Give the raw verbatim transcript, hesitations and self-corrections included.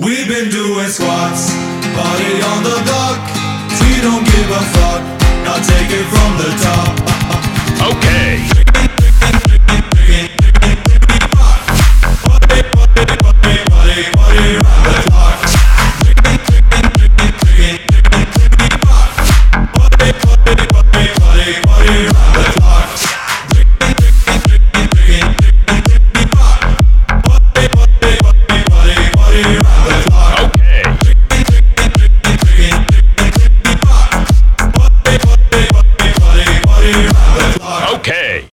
We've been doing squats, party on the block. We don't give a fuck, now take it from the top. Okay.